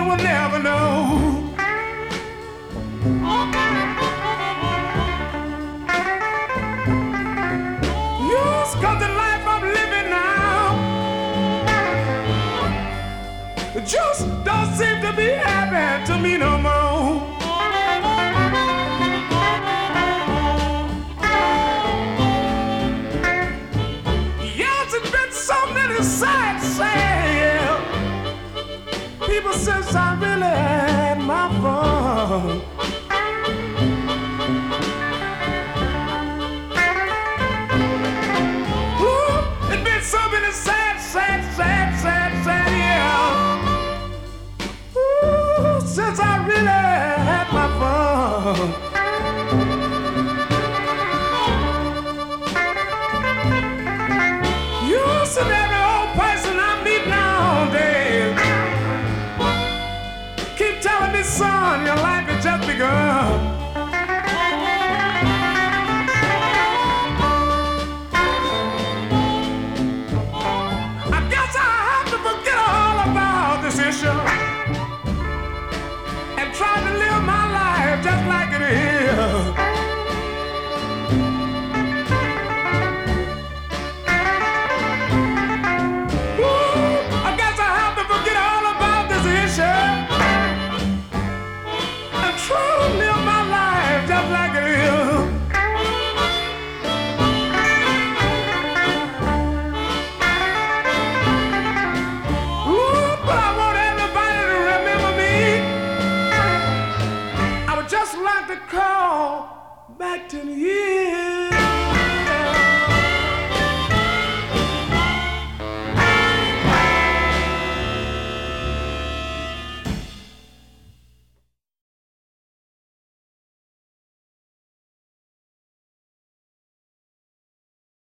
will never know. Yes, 'cause the life I'm living now just don't seem to be happy to me no more. Yes, it's been so many sad people since I really had my fun. Ooh, it's been so many sad years. Ooh, since I really had my fun. You see every old person I meet nowadays keep telling me, son, your life has just begun. I guess I have to forget all about this issue and try to live my life just like it is. I guess I have to forget all about this issue and try to live my life just like it is. Ooh, but I want everybody to remember me. I would just like to call back to the years